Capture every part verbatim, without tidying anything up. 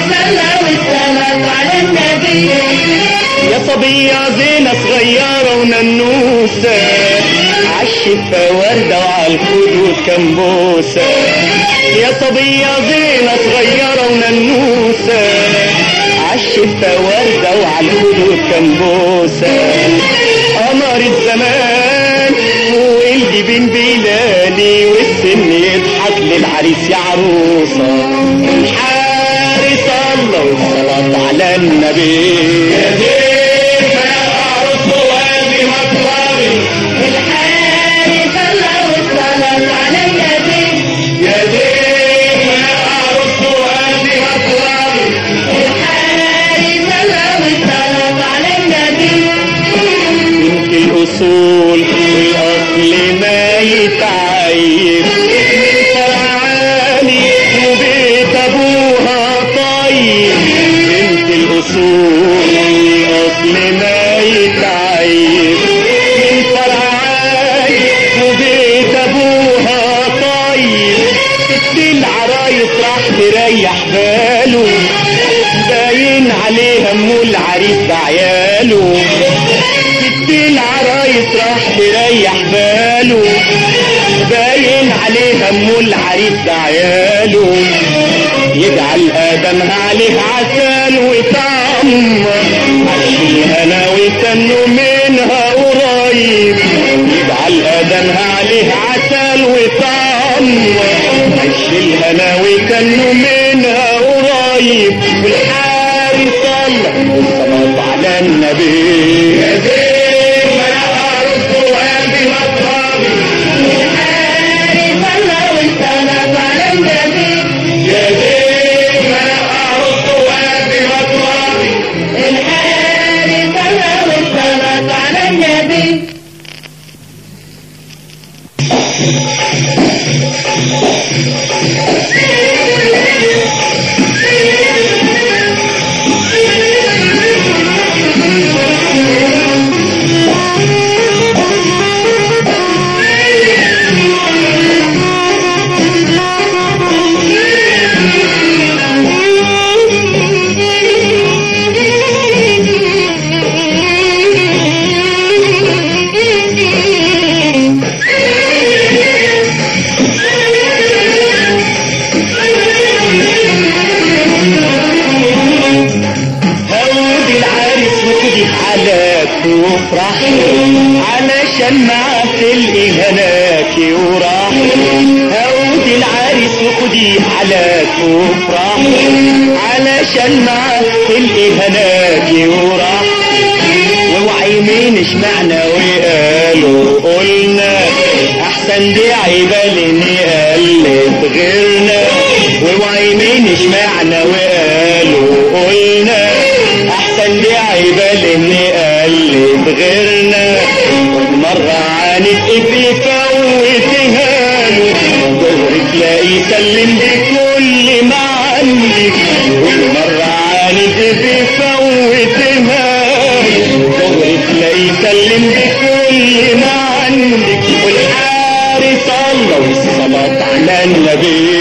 صلى والصلاة على النبي. يا صبية زينة صغيرة وننوسة عالشفة وردة وعالخدود كمبوسة. يا صبية زينة صغيرة وننوسة عالشفة وردة وعالخدود كمبوسة. قمر الزمان والجبين بيلالي والسن يضحك للعريس يا عروسة. الحارس الله والصلاة على النبي. يا زين يا عروس وابي مطلبي. الحارس الله والصلاة على النبي. يا زين يا عروس وابي مطلبي. الحارس الله والصلاة على النبي. بنت الأصول والأصل ما يتعيب فرعاني وبيت أبوها طيب. بنت الأصول والأصل ما يتعيب من فرعاني وبيت أبوها طيب. ست العرايس راح تريح باله باين عليها أم العريس بعياله. العرايس راح تريح باله باين عليها ام العريس بعياله. يجعل ادمها عليه عسل وطعم عش الهنا ويستنوا منها قريب. يجعل ادمها عليه عسل وطعم عش الهنا ويستنوا منها قريب. والحارس الله والصلاة على النبي. يا زين يا عروس وابي مطلبي. الحارس الله والصلاة على النبي. يا زين يا عروس وابي مطلبي. الحارس الله والصلاة على النبي. وافرح علشان معاه تلقي هناكي وراح. هودي العريس وخدي حلاك وافرح علشان معاه تلقي هناكي وراح. واوعي مين اشمعنا وقالوا قلنا احسن دي عيبالني قلت غيرنا. واوعي مين اشمعنا وقالوا قلنا احسن دي عيبالني قلت غيرنا. مرة عانت ابني فوتها له ظهرك تلاقي سلم بكل ما عندك. مرة عانت ابني فوتها له ظهرك تلاقي سلم بكل ما عندك. والحارس الله والصلاة على النبي.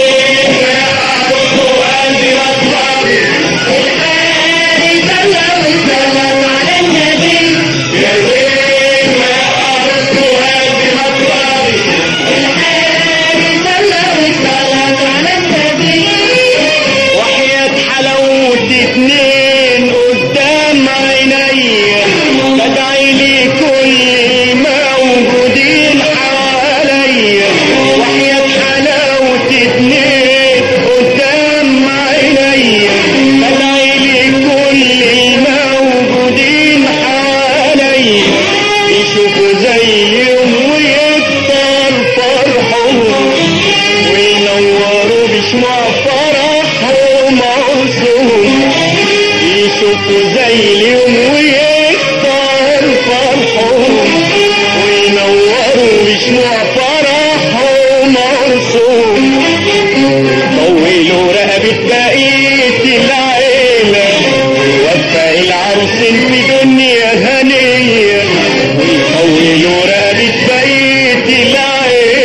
اتنين قدام عينيا بدعي لي كل موجودين حواليا. وحياة حلاوة اتنين قدام عينيا بدعي لي كل موجودين حواليا. يشوفوا زيهم ويكتر فرحهم وينوروا بشموع فرحهم عرسهم. يشوفوا زي اليوم ويكتر فرحهم وينوروا بشموع فرحهم عرسهم. طولوا رقبة بقية العيلة ووفق العروسين في دنيا هنية. ويطولوا رقبة بقية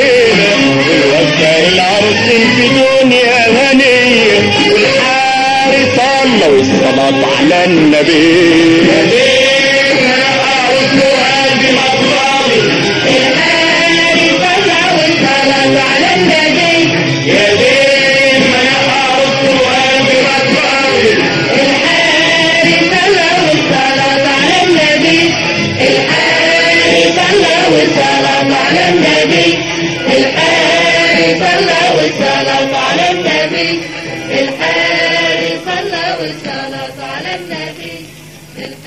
العيلة ووفق العروسين في دنيا هنية. والحارس صلى والصلاة على النبي. يا زين منقر الفؤاد مطلبي الحالي صلى والصلاة على النبي. يا زين منقر الفؤاد مطلبي الحالي صلى والصلاة على النبي. الحالي صلى والصلاة على النبي. الحالي صلى والصلاة على النبي. الحالي